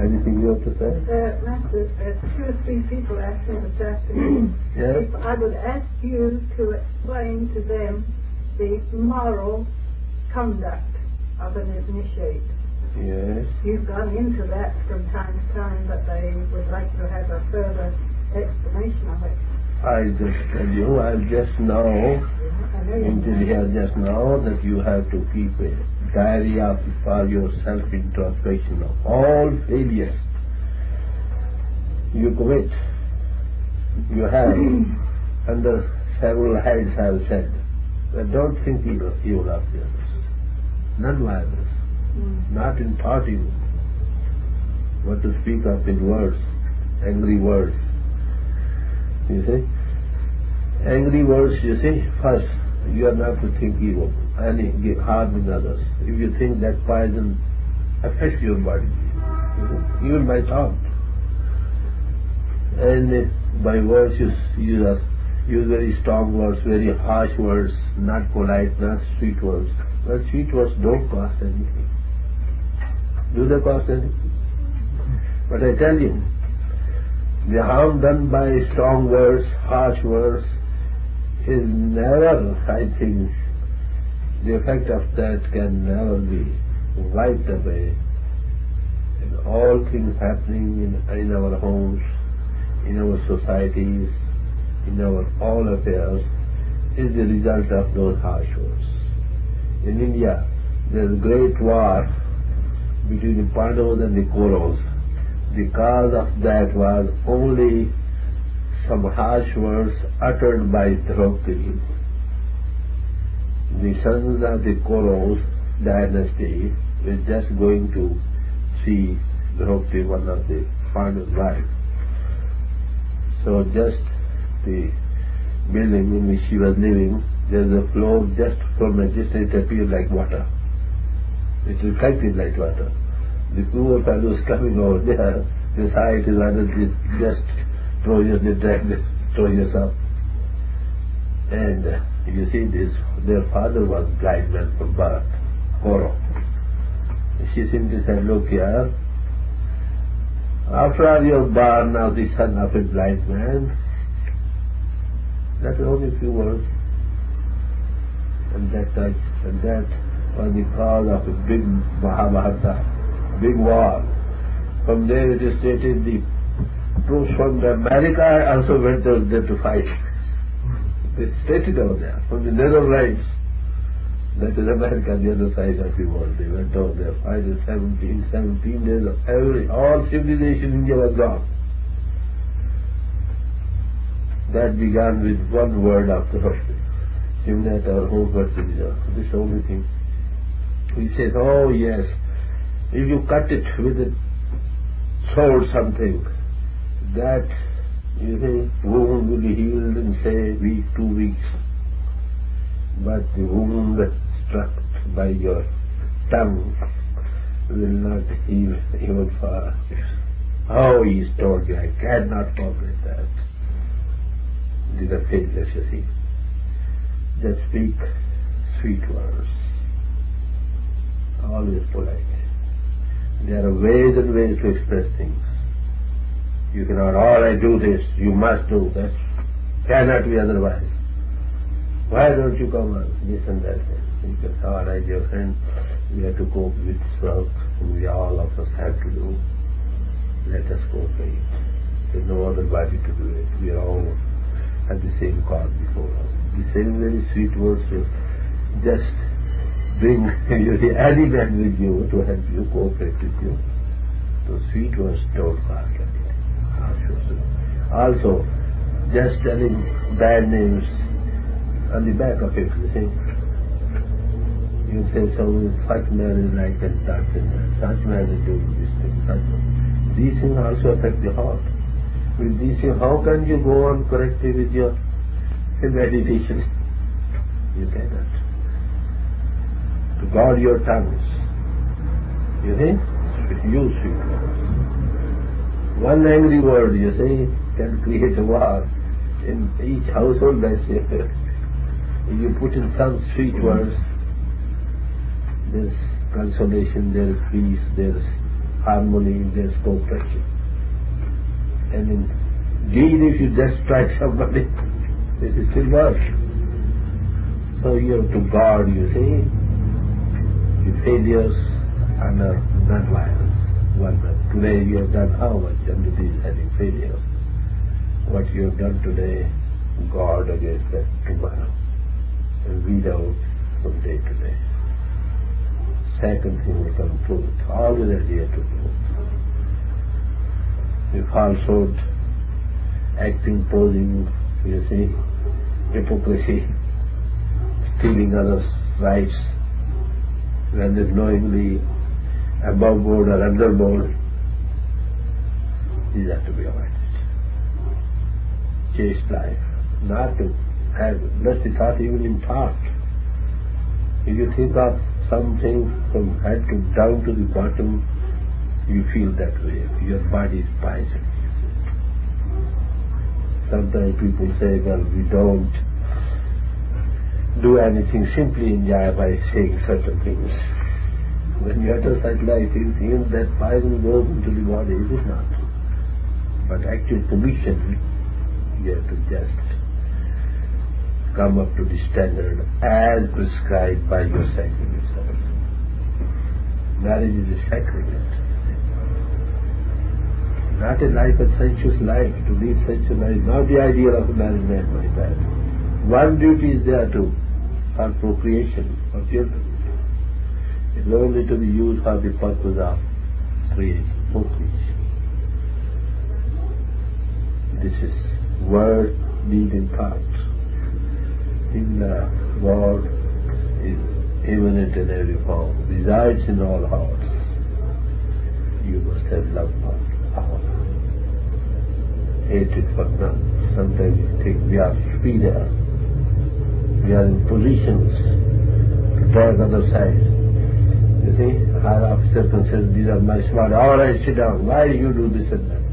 Anything you have to say? Master, 2 or 3 people asked me this afternoon Yes? if I would ask you to explain to them the moral conduct of an initiate. Yes. You've gone into that from time to time, but they would like to have a further explanation of it. I just tell you, I'll just know, until here just now, that you have to keep a diary of for your self-introspection of all failures you commit. You have, under several heads have said, but don't think evil of the others, non-violence, not in thoughting, but to speak up in words, angry words. You see? Angry words, you see, first, you are not to think evil, any harm in others. If you think that poison affects your body, even by thought. And by words you use very strong words, very harsh words, not polite, not sweet words. But sweet words don't cost anything. Do they cost anything? But I tell you, the harm done by strong words, harsh words, is never, I think, the effect of that can never be wiped away. And all things happening in our homes, in our societies, in our all affairs, is the result of those harsh words. In India, there is a great war between the Pandavas and the Kauravas. The cause of that was only some harsh words uttered by Draupadi. The sons of the Kauravas dynasty were just going to see Draupadi, one of the Pandavas' wives. So just the building in which she was living, there is a flow just from a distance, it appeared like water. It reflected like water. The poor fellows coming over there, they saw it is rather just throw yourself. And you see this, their father was blind man from birth, Kaurav. She simply said, look here, after all you are born now the son of a blind man. That's only a few words. And that was the cause of a big Mahabharata, big war. From there it is stated the troops from America also went out there to fight. They stated over there, from the Netherlands, that is America, the other side of the world. They went over there, fighting 17 days of all civilization in India was gone. That began with one word after Rashmi. Even at our home Varsivija, this only thing. He says, oh yes, if you cut it with a sword something, that, you see, wound will be healed in say week, 2 weeks. But the wound struck by your tongue will not heal even for. Oh, he told me, I cannot forget that. These are failures, you see. Just speak sweet words. Always polite. There are ways and ways to express things. You cannot, all I do this, you must do that. Cannot be otherwise. Why don't you come on this and that? Because all right, dear friend, we have to cope with this work, and we all of us have to do. Let us cope with it. There's no other body to do it. We are all at the same cause before us. The same very sweet words will just bring any man with you to help you, cooperate with you. So sweet words don't cost anything. Also, just telling bad names on the back of it, you see. You say, so such man is like and such man is doing this thing, such. These things also affect the heart. With these things, how can you go on correctly with your meditation? You cannot. To guard your tongues. You see? Use sweet words. One angry word, you see, can create a war. In each household, I say, if you put in some sweet words, there's consolation, there's peace, there's harmony, there's cooperation. And indeed, if you just strike somebody, this is still worse. So you have to guard, you see, the failures under non-violence. Today you have done how much under these having failures? What you have done today, guard against that tomorrow. And weed out from day to day. Second thing will come truth. Always adhere to truth. The falsehood, acting, posing, you see, hypocrisy, stealing others' rights, when they're knowingly above board or under board, these have to be avoided. Chaste life, not to have lusty thought even in thought. If you think of something from head to down to the bottom, you feel that way. Your body is poisoned. Sometimes people say, well, we don't do anything, simply enjoy by saying certain things. When you utter such life, you feel that poison goes into the body, it is not. But actual commission, you have to just come up to the standard as prescribed by your sacrament. Marriage is a sacrament. Not a life, a sensuous life, to lead such a life. Not the idea of a married man, my bad. One duty is there too, for procreation, for children. It is only to be used for the purpose of creation, procreation. This is word, deed and thought. In the world is immanent in every form, resides in all hearts. You must have love for all. Hatred for none. Sometimes you think we are superior. We are in positions to drag other side. You see, a higher officer considers these are my smart. All right, sit down. Why do you do this and that?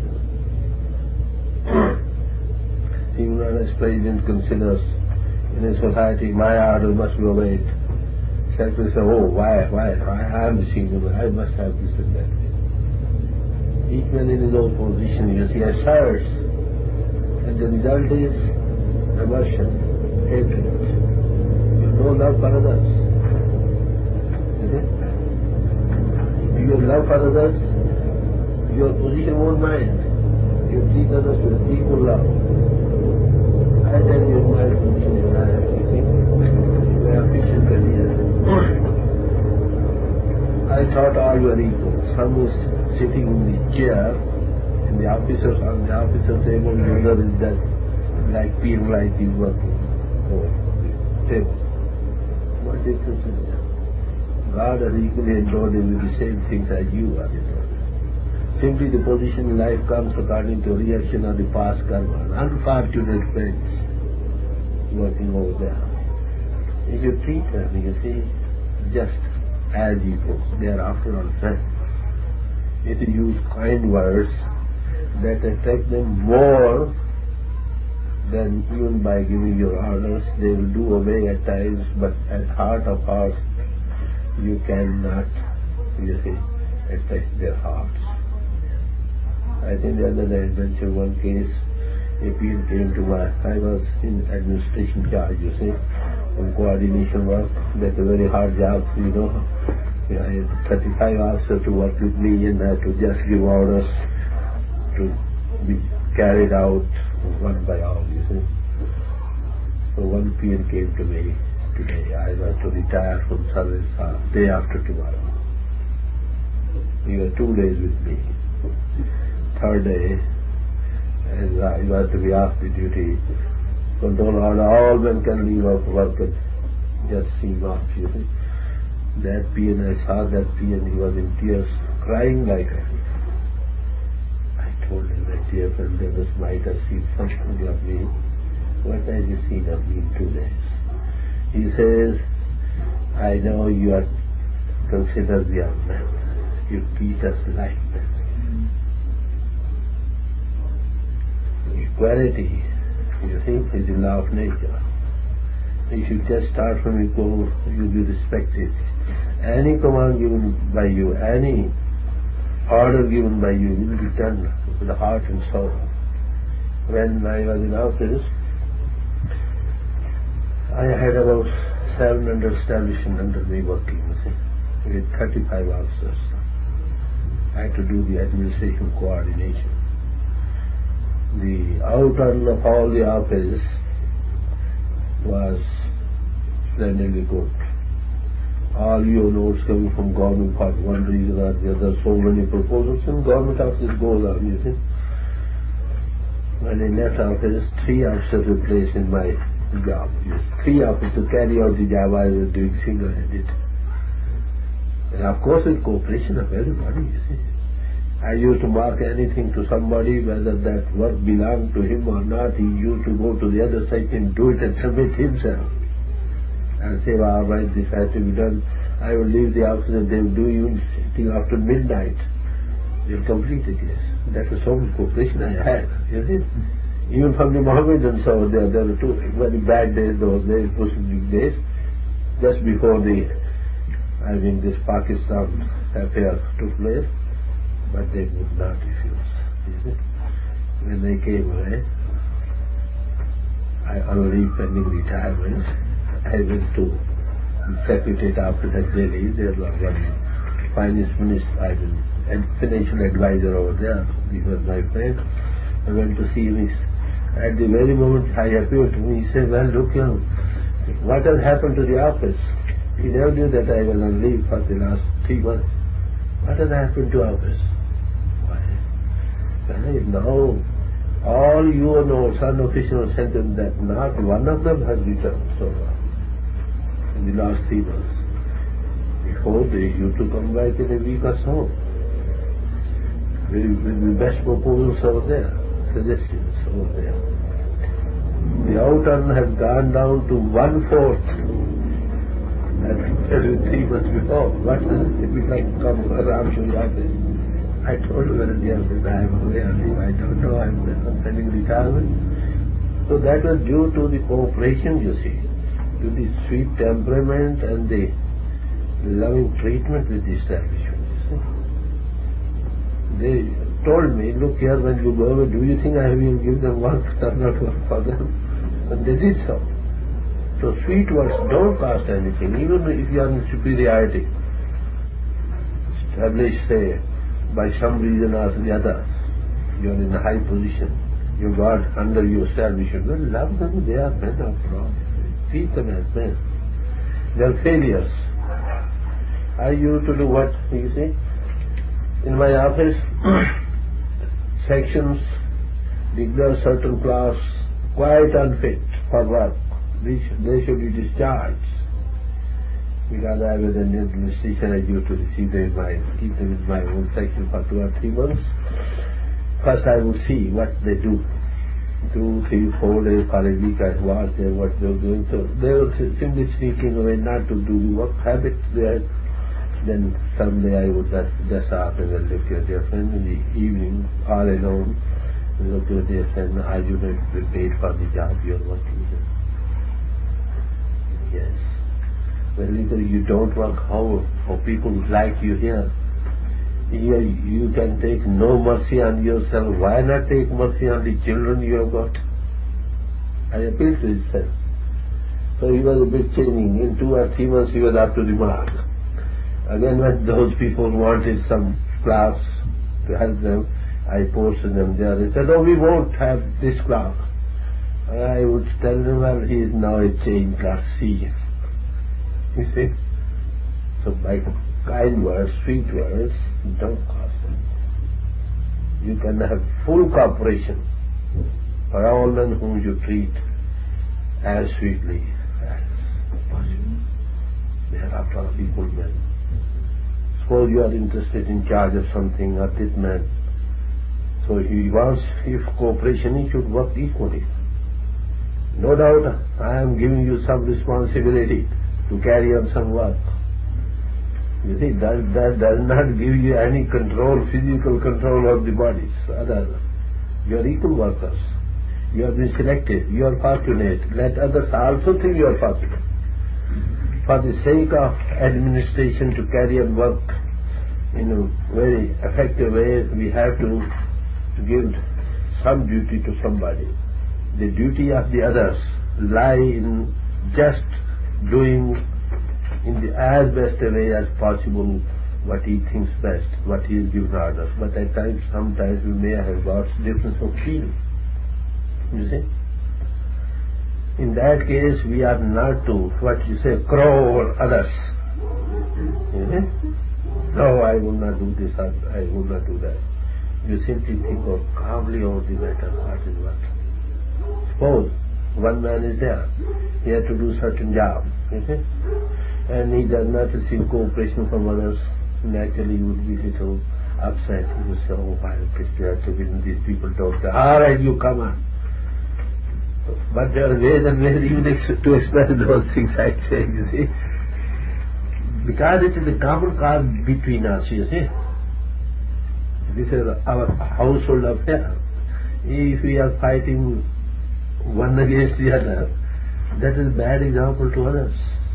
Even as president considers in a society, my order must be obeyed. Secretary says, oh, why? I am the senior, I must have this and that. Each man in his own position, you see, asserts. And the result is aversion, hatred. You have no love for others. You see? If you have love for others, your position won't mind. You treat others with equal love. I tell you my position in life, you see, we have fiction career. I thought all were equal. Some was sitting in the chair, in the officers, on the officer table, the other is that, like PM like is working over the table. What difference is there? God has equally endowed him with the same things as you are endowed. Simply the position in life comes according to reaction of the past karma. Unfortunate friends working over there. If you treat them, you see, just as equals, they are after all friends. If you use kind words that attract them more than even by giving your orders, they will do obey at times, but at heart of hearts, you cannot, you see, attract their hearts. I think the other day I mentioned one case, a peer came to I was in administration charge, you see, in coordination work. That's a very hard job, you know. I had 35 officers to work with me and I had to just give orders to be carried out one by all, you see. So one peer came to me today. I was to retire from service day after tomorrow. He was 2 days with me. Third day, and you have to be off the duty. Control order, all men can leave off work and just seem off, you see. That peon, I saw that peon, he was in tears, crying like a... I told him, my dear friend, they just might have seen something of me. What have you seen of me in 2 days? He says, I know you are considered the young man. You treat us like that. Equality, you think, is the law of nature. If you just start from equal, you'll be respected. Any command given by you, any order given by you will be done with heart and soul. When I was in office, I had about 700 establishments under me working, with 35 officers. I had to do the administration coordination. The outturn of all the office was splendidly good. All your notes coming from government for one reason or the other, so many proposals, and government office goes on, you see. When I left office, 3 officers were placed in my job. 3 officers to carry out the job I was doing single-handed. And of course with cooperation of everybody, you see. I used to mark anything to somebody, whether that work belonged to him or not. He used to go to the other side and do it and submit himself. And say, well, all right, this has to be done. I will leave the office and they will do even till after midnight. They will complete it, yes. That was so much cooperation I had, you see. Even from the Mohammedans over there were 2 very bad days, those days, Muslim days, just before this Pakistan affair took place. But they would not refuse. When they came away, on leave pending retirement, I went to the Secretariat Office at Delhi. There was one finance minister, and financial advisor over there. He was my friend. I went to see him. At the very moment I appeared to me, he said, well, look here, what has happened to the office? He never knew that I was on leave for the last 3 months. What has happened to office? Now, all your notes, unofficial sent them that not one of them has returned so far in the last 3 months. Before they used to come back in a week or so. With the best proposals over there, suggestions over there. The outturn has gone down to 1/4. That's 3 months before. What if we can come around to the office? I told you when the office, I am away on leave, I don't know, I am pending retirement. So that was due to the cooperation, you see, to the sweet temperament and the loving treatment with the establishment, you see. They told me, look here, when you go away, do you think I will give them work or not work for them? And they did so. So sweet words don't cost anything, even if you are in superiority. Established, say, by some reason or the other, you are in a high position, you got under your establishment, well, love them, they are men after all. Treat them as men. They are failures. I used to do what, you see, in my office, sections declare certain class quite unfit for work. They should be discharged. Because I was an administration, I used to keep them in my own section for 2 or 3 months. First I would see what they do. 2, 3, 4 days for a week I watched them, what they were doing. So they were simply sneaking away not to do the work habit they had. Then someday I would just off and then look at their friend in the evening, all alone, and look at their friend, are you not prepared for the job you are working in? Yes. Well, either you don't work, how people like you here. Here you can take no mercy on yourself. Why not take mercy on the children you have got? I appealed to his sense. So he was a bit changing. In 2 or 3 months he was up to the mark. Again, when those people wanted some class to help them, I posted them there. They said, oh, we won't have this class. I would tell them, well, he is now a changed class C. You see? So by kind words, sweet words, don't cost them. You can have full cooperation for all men whom you treat as sweetly as possible. They are after all equal men. Suppose you are interested in charge of something, or this man, so he wants, if cooperation, he should work equally. No doubt, I am giving you some responsibility to carry on some work. You see, that does not give you any control, physical control of the bodies. You are equal workers. You have been selected. You are fortunate. Let others also think you are fortunate. For the sake of administration to carry on work in a very effective way, we have to give some duty to somebody. The duty of the others lie in just doing in the as best a way as possible what he thinks best, what he is given orders. But at times, sometimes we may have got difference of feeling. You see? In that case, we are not to, what you say, crow over others. You see? No, I will not do this, I will not do that. You simply think of calmly over the matter, what is what. Suppose one man is there, he has to do certain job, you see, and he does not receive cooperation from others. Naturally, you would be little upset. You would say, oh, why these people don't. All right, you come on. But there are ways and ways even to express those things, I say, you see. Because it is a common cause between us, you see. This is our household affair. If we are fighting one against the other, that is a bad example to others.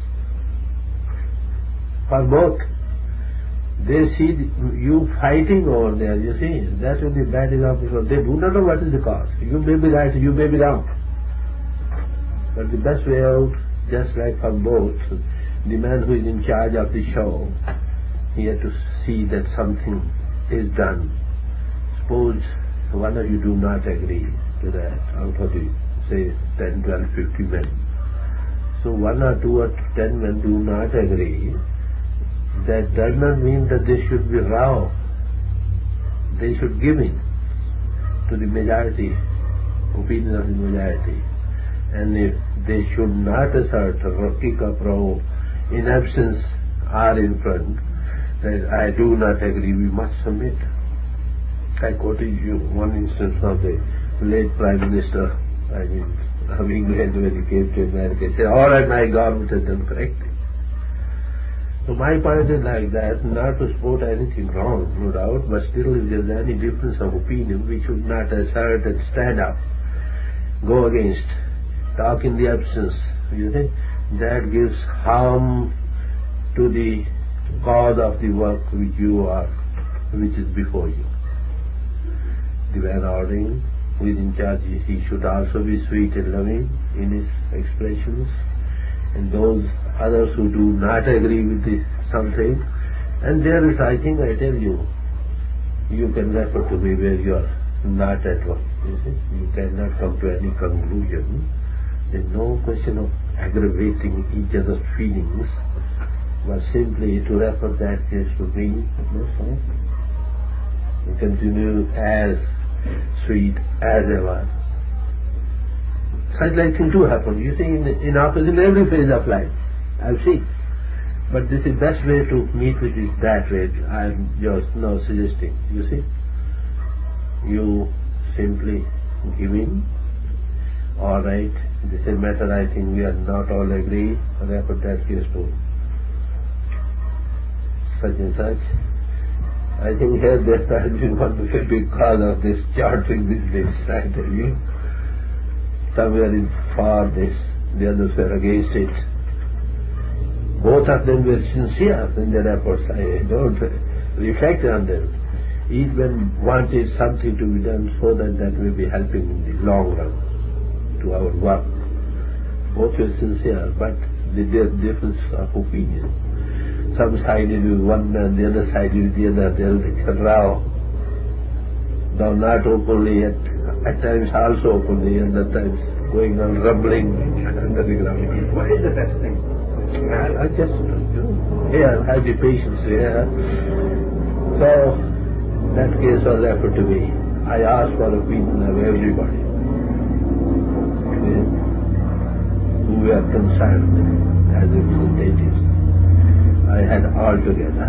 For both. They see you fighting over there, you see. That will be a bad example. They do not know what is the cause. You may be right, you may be wrong. But the best way out, just like for both, the man who is in charge of the show, he has to see that something is done. Suppose one of you do not agree to that, out of the, say, 10, 12, 50 men. So 1 or 2 or 10 men do not agree. That does not mean that they should be row. They should give in to the majority, opinion of the majority. And if they should not assert or kick up row in absence or in front, that I do not agree, we must submit. I quoted you one instance of the late Prime Minister, of England, when he came to America. He said, all right, my government has done correctly. So my point is like that, not to support anything wrong, no doubt, but still if there is any difference of opinion, we should not assert and stand up, go against, talk in the absence, you think? That gives harm to the cause of the work which you are, which is before you. The man ordering, who is in charge, he should also be sweet and loving in his expressions, and those others who do not agree with this something, and there is, I think, I tell you, you can refer to me where you are not at work, you see. You cannot come to any conclusion. There is no question of aggravating each other's feelings, but simply to refer that case to me, that's all. You continue as sweet as ever. Such like things do happen, you see, in every phase of life. I've seen. But this is the best way to meet with it that way. I'm just now suggesting, you see. You simply give in. All right, this is a matter I think we are not all agree. Refer that case to such and such. I think here there has been one big cause of this chartering business, I tell you. Some were in for this, the others were against it. Both of them were sincere in their efforts. I don't reflect on them. Each one wanted something to be done so that that will be helping in the long run to our work. Both were sincere, but there is difference of opinion. Some sided with one man, the other sided with the other. There was a row, though not openly, at times also openly, and at times going on rumbling under the ground. What is the best thing? I just, have the patience here. So, that case was referred to me. I asked for opinion of everybody who were concerned as representatives. I had all together.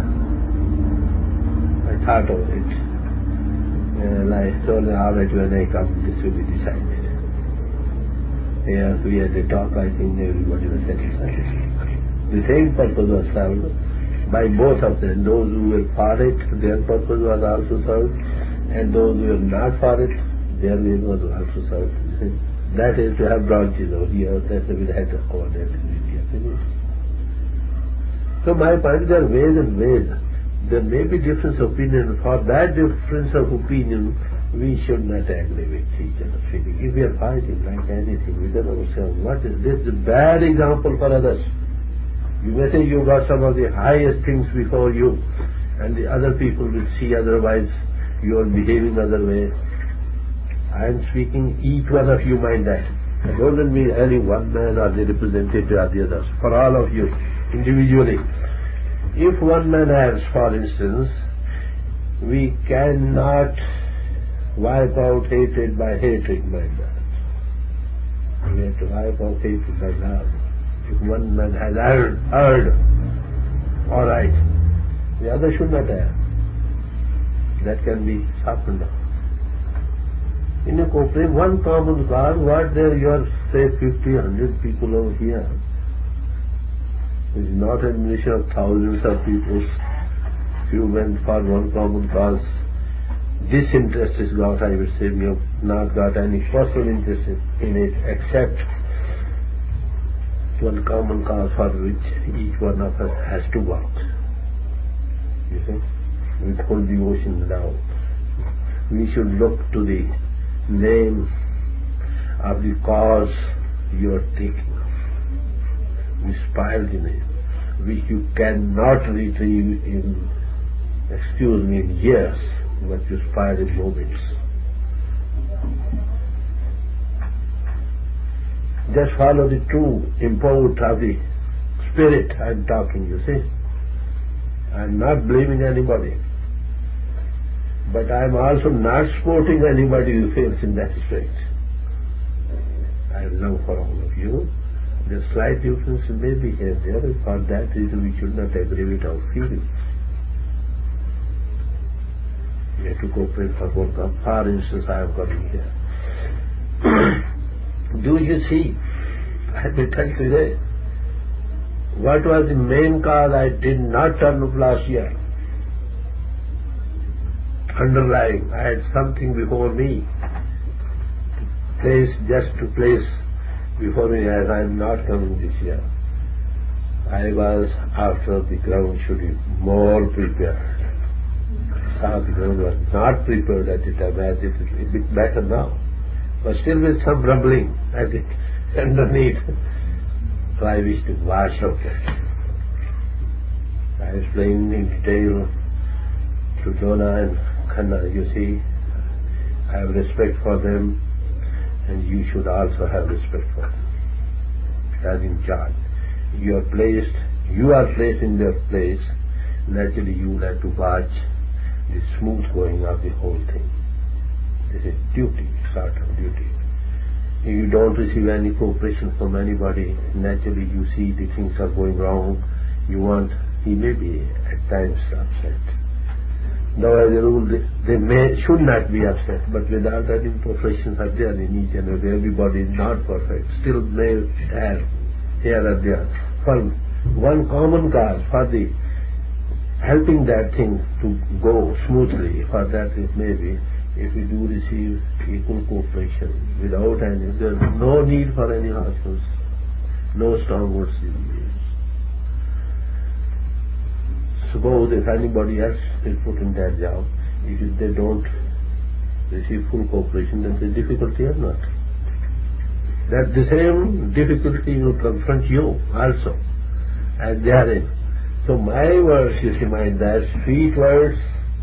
I thought of it. And I told them, all right, when I come, this will be decided. Here we had a talk, I think everybody was satisfied. The same purpose was served by both of them. Those who were for it, their purpose was also served, and those who were not for it, their way was also served. That is to have branches over here, that's the head over there. So my point, there are ways and ways. There may be difference of opinion. For that difference of opinion, we should not agree with each other. If we are fighting like anything within ourselves, what is this? Is a bad example for others. You may say you got some of the highest things before you, and the other people will see otherwise. You are behaving other way. I am speaking, each one of you mind that. I don't mean only one man or the representative or the others. For all of you, individually. If one man has, for instance, we cannot wipe out hatred by hatred, mind that. We have to wipe out hatred by love. If one man has heard, all right, the other should not have. That can be softened down. In a cooperative, one common cause, what there you are, say 50, 100 people over here. It is not a mission of thousands of people. Few men for one common cause. Disinterest is got, I would say. We have not got any personal interest in it except one common cause for which each one of us has to work. You see? Withhold the ocean down. We should look to the name of the cause you are thinking of. We spoil the name, which you cannot retrieve in, excuse me, in years, but you spoil in moments. Just follow the true import of the spirit I am talking, you see. I am not blaming anybody. But I am also not supporting anybody who fails in that respect. I have love for all of you. The slight difference may be here and there. For that reason we should not agree with our feelings. We have to cooperate for one cause. For instance, I am coming here. Do you see, I will tell you today, what was the main cause I did not turn up last year? Underlying, I had something before me, just to place before me as I am not coming this year. I was, after the ground should be more prepared. I saw the ground was not prepared at the time, as it is a bit better now, but still with some rumbling at it underneath. So I wish to wash out it. I explained in detail to Jonah and Khanna, you see, I have respect for them, and you should also have respect for them. As in charge, you are placed in their place. Naturally, you will have to watch the smooth going of the whole thing. This is duty, sort of duty. If you don't receive any cooperation from anybody, naturally you see the things are going wrong. He may be at times upset. Now, as a rule, they should not be upset, but without that imperfections are there in each and everybody is not perfect, still may have here or there. For one common cause, for the helping that thing to go smoothly, for that it may be, if we do receive equal cooperation without any, there is no need for any harshness, no strong words in use. Suppose if anybody else is put in that job, if they don't receive full cooperation, then the difficulty or not. That the same difficulty will confront you also, as they are in. So my words, you see, mind that sweet words,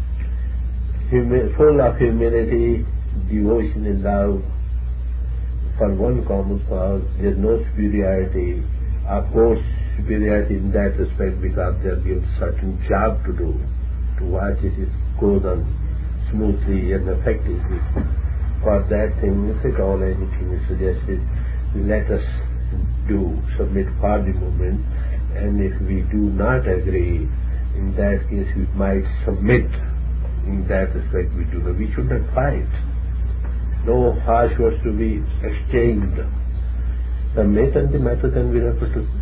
full of humility, devotion and love, for one common cause. There is no superiority. Of course, superiority in that respect because they are given certain job to do, to watch it goes on smoothly and effectively. For that thing, if at all anything is suggested, let us submit for the moment, and if we do not agree, in that case we might submit. In that respect we do not. We should not fight. No harsh words to be exchanged. The matter can be referred to.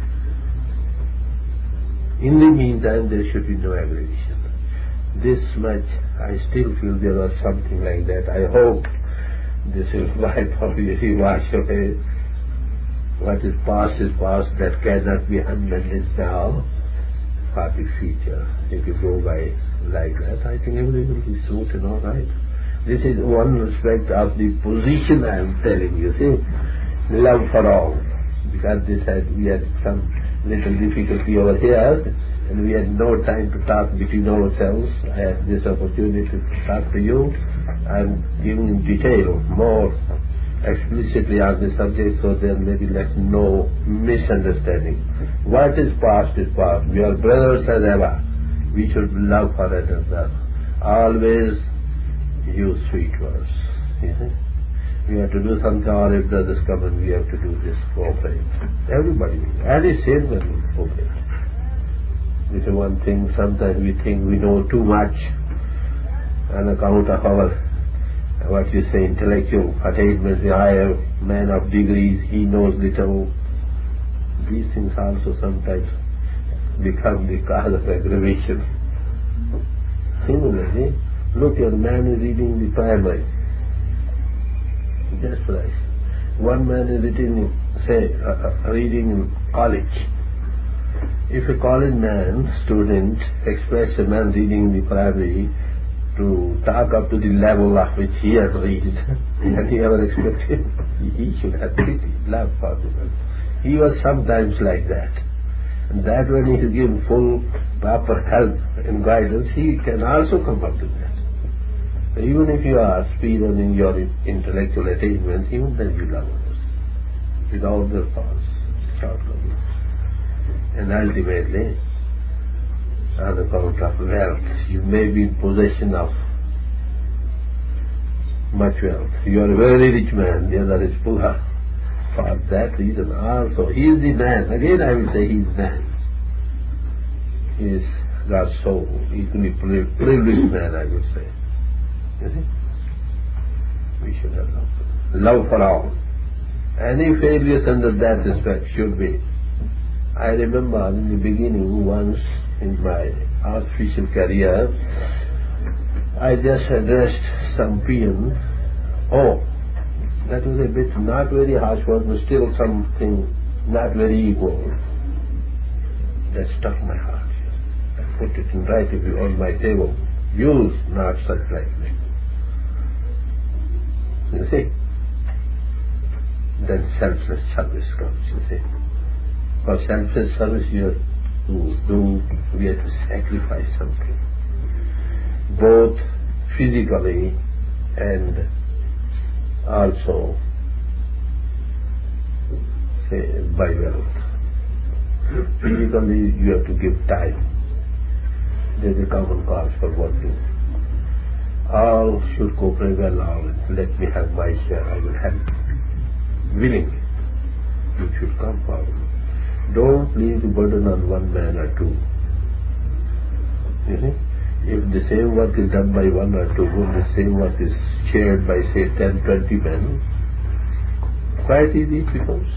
In the meantime, there should be no aggravation. This much, I still feel there was something like that. I hope this is why obviously wash away. What is past, that cannot be amended now for the future. If you go by like that, I think everything will be smooth and all right. This is one respect of the position I am telling you, see. Love for all. Because we had some little difficulty over here, and we had no time to talk between ourselves. I had this opportunity to talk to you. I am giving in detail, more explicitly on the subject, so there may be no misunderstanding. What is past is past. We are brothers as ever. We should love for another. Always use sweet words. We have to do something, or if brothers come and we have to do this, cooperate. Everybody, any salesman will cooperate. This is one thing, sometimes we think we know too much on account of our, intellectual attainments. I am a man of degrees, he knows little. These things also sometimes become the cause of aggravation. Similarly, look, a man is reading the primary. Just like one man is reading in college. If a college man, student, expects a man reading the primary to talk up to the level of which he has reached, and he ever expected, he should have pity, love for him. He was sometimes like that. And that when he is given full, proper help and guidance, he can also come up to that. So even if you are superior in your intellectual attainments, even then you love others, without their faults, shortcomings. And ultimately, on account of wealth, you may be in possession of much wealth. You are a very rich man, the other is poor. For that reason also, he is the man. Again I will say he is man. He is God's soul, equally privileged man, I would say. You see? We should have love. Love for all. Any failures under that respect should be. I remember in the beginning, once in my artificial career, I just addressed some peon. Oh, that was a bit not very harsh word, but still something not very equal. That struck my heart. I put it in writing on my table. Use not such lightly. You see? Then selfless service comes, you see. For selfless service we have to sacrifice something. Both physically and also, say, by wealth. Physically you have to give time. There is a common cause for working. All should cooperate well, all. Let me have my share, I will help. Willingly. You should come forward. Don't leave the burden on one man or two. You see? If the same work is done by one or two, the same work is shared by, say, 10, 20 men, quite easy it becomes.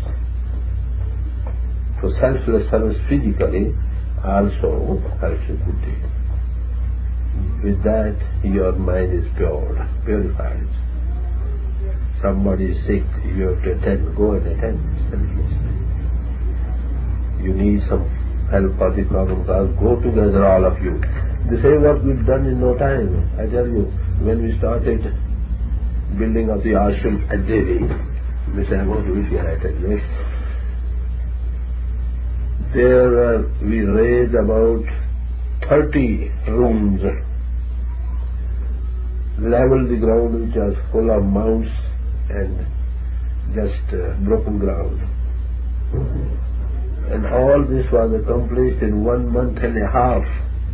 So selfless service physically also helps a good deal. With that, your mind is purified. Somebody is sick, you have to attend, go and attend selflessly. You need some help for the common cause, go together all of you. The same work we've done in no time. I tell you, when we started building of the ashram at Delhi, Mr. Ahmad was here, I tell you, there we raised about 30 rooms, leveled the ground which was full of mounds and just broken ground. And all this was accomplished in 1 month and a half.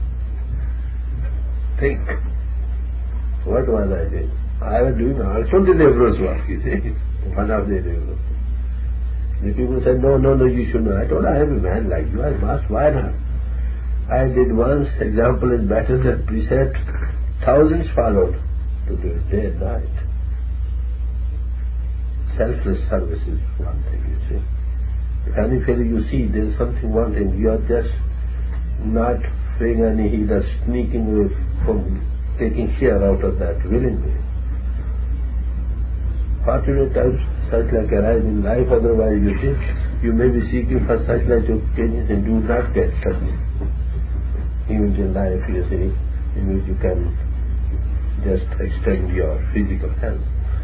Think, what was I doing? I was doing also the laborer's work, you see, one of the laborers. The people said, no, you should not. I told, I am a man like you, I must, why not? I did once, example is better than precept, thousands followed to do it day and night. Selfless service is one thing, you see. If any fellow you see, there is something wanting, you are just not paying any heed or sneaking away from taking share out of that willingly. Fortunate times such like arise in life, otherwise you see, you may be seeking for such like occasions and do not get such. Even in life, you see, in which you can just extend your physical health.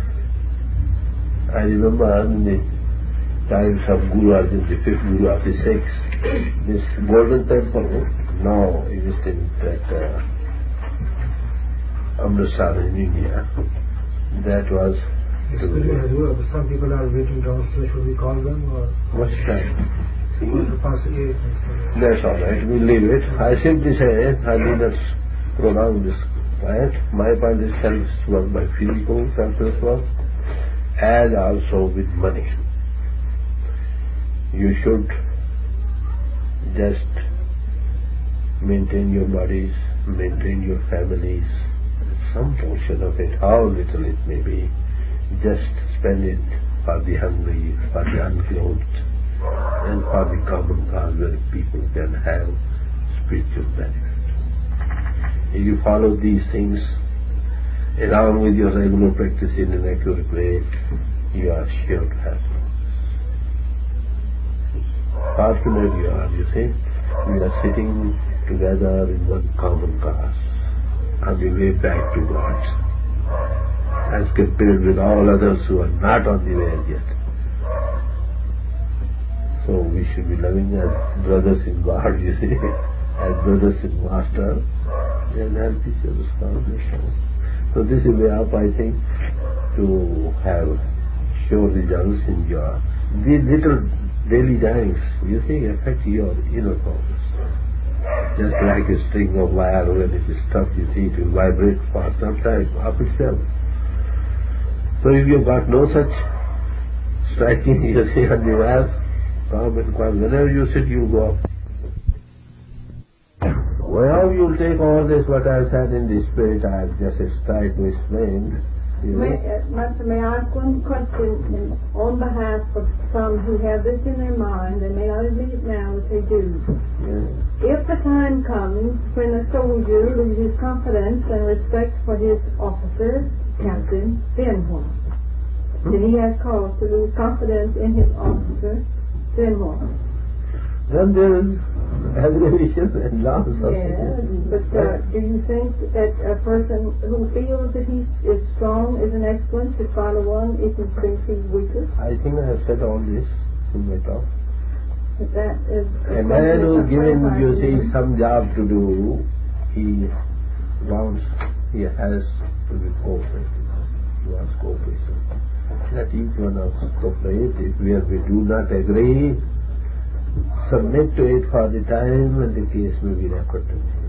I remember in the times of Guru Arjan, the fifth Guru of the Sikhs, this golden temple now existing at Amritsar in India, that was... Some people are waiting downstairs. Should we call them? Or What's time? Past 8. That's all right, we'll leave it. I simply say, I need not prolong this quiet. My point is self-work by physical self-work, as also with money. You should just maintain your bodies, maintain your families, some portion of it, how little it may be, just spend it for the hungry, for the unclothed, and for the common cause where people can have spiritual benefit. If you follow these things along with your regular practice in an accurate way, you are sure to have success. Fortunate you are, you see, we are sitting together in one common cause on the way back to God, as compared with all others who are not on the way as yet. So we should be loving as brothers in God, you see, as brothers in Master, and help each other's congregations. So this is way up, I think, to have sure results in your... These little daily dynamics, you see, affect your inner progress. Just like a string of wire, when it is stuck, you see, it will vibrate for some time up itself. So if you have got no such striking, you see, on the wire, come and come. Whenever you sit, you go up. Well, you'll take all this, what I said in the spirit, I have just tried to explain. Master, may I ask one question on behalf of some who have this in their mind? They may not admit it now, but they do. Yes. If the time comes when a soldier loses confidence and respect for his officer, captain, then what? Then he has cause to lose confidence in his officer, then what? Then there is aggravation and loss of Yeah, but do you think that a person who feels that he is strong is an excellent should follow one if he thinks he's weaker? I think I have said all this in my talk. But that is A man who is given, you see, some job to do, he has to be cooperative. He wants cooperation. Let each one of us cooperate. If where we do not agree, submit to it for the time and the case may be referred to me.